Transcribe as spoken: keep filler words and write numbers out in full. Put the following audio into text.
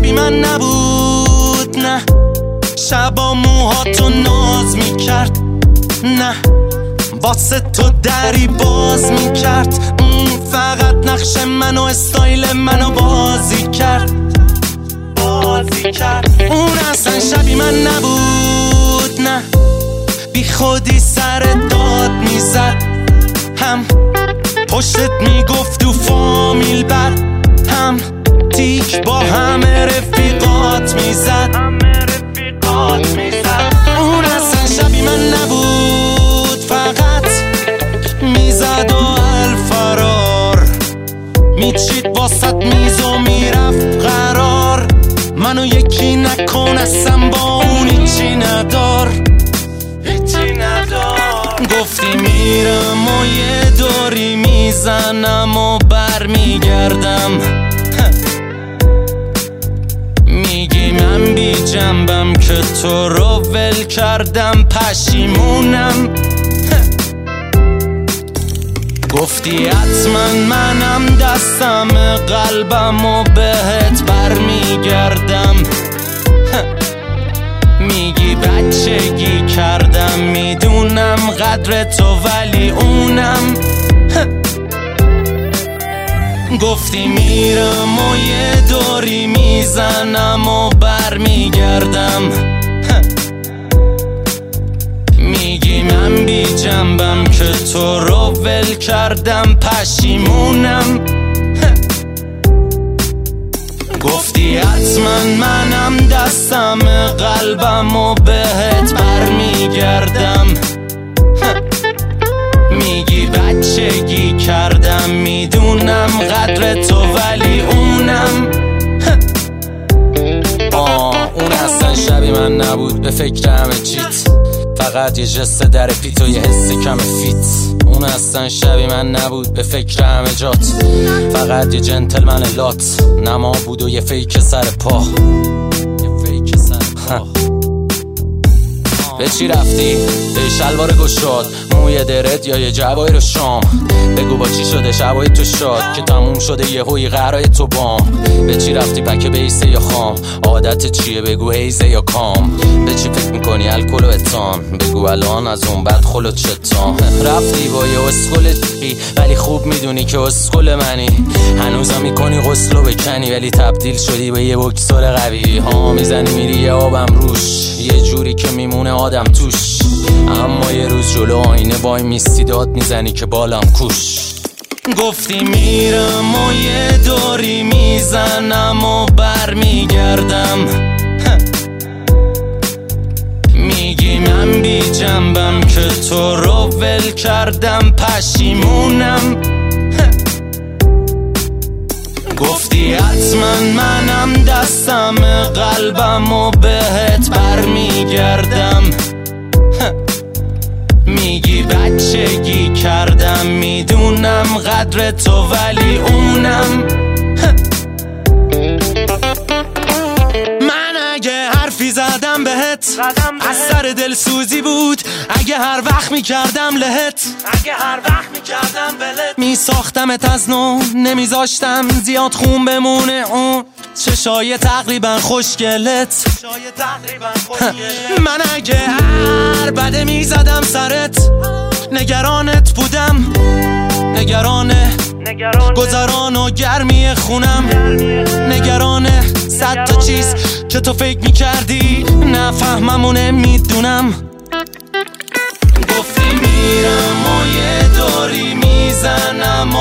شبی من نبود، نه شبا موهاتو ناز میکرد، نه واسه تو دری باز میکرد، فقط نقش منو استایل منو بازی کرد بازی کرد. اون اصلا شبی من نبود، نه بی خودی سر داد میزد، هم پشتت میگفت تو فامیل بد، هم تیک با همه رفیقات میزد اون اصلا شبی من نبود، فقط میزد و الفرار میچید واسط میز و میرفت قرار. منو یکی نکن اصلا با اون هیچی ندار هیچی ندار. گفتی میرم و یه دوری میزنم و بر میگردم، میگی من بی جنبم که تو رو ول کردم پشیمونم. گفتی حتما منم دستم قلبم و بهت بر میگردم، میگی بچگی کردم میدونم قدر تو ولی اونم. گفتی میرم و یه دوری میزنم و بر میگردم، میگی من بی جنبم که تو رو ول کردم پشیمونم. گفتی حتما منم دستم قلبم و بهت بر میگردم، میگی بچگی کردم میدونم قدر تو ولی اونم. آه اون اصلا شبی من نبود، به فکر همه چیت، فقط یه جست در پیت و یه حس کم فیت. اون اصلا شبی من نبود، به فکر همه جات، فقط یه جنتلمن لات، نما بود و یه فیک سر پا یه فیک سر پا. به چی رفتی؟ به شلوار گشاد، موی درت یا یه جوای رو شام، بگو با چی شده شبای تو شاد که تموم شده یه هوی قرای تو بام. به چی رفتی پک بیسه یا خام، عادت چیه بگو هیزه یا کام، به چی فکر میکنی الکل و اتان، بگو الان از اون بعد خلوت شتان. رفتی با یه اسکل چی ولی خوب میدونی که اسکل منی، هنوزم میکنی غسلو بکنی ولی تبدیل شدی به یه بکسور قوی ها، میزنی میری یه آبم روش یه جوری که میمونه آدم توش، اما یه روز جلو آینه وای میستی داد میزنی که بالم کوش. گفتی میرم و یه دوری میزنم و بر میگردم، میگی من بی جنبم که تو رو ول کردم پشیمونم. گفتی حتما منم دستم قلبم و بهت بر میگردم، میگی بچگی کردم میدونم قدر تو ولی اونم. من اگه حرفی زدم بهت از سر دل سوزی بود، اگه هر وقت میکردم لهت، اگه هر وقت میکردم بلت، میساختمت از نو نمیذاشتم زیاد خون بمونه اون چشای تقریبا خوشگلت. من اگه هر بده میزدم سرت، نگرانت بودم، نگرانه گذران و گرمی خونم، نگرانه صد تا چیز که تو فکر میکردی نفهمم و نمیدونم. گفتی میرم و یه دوری میزنم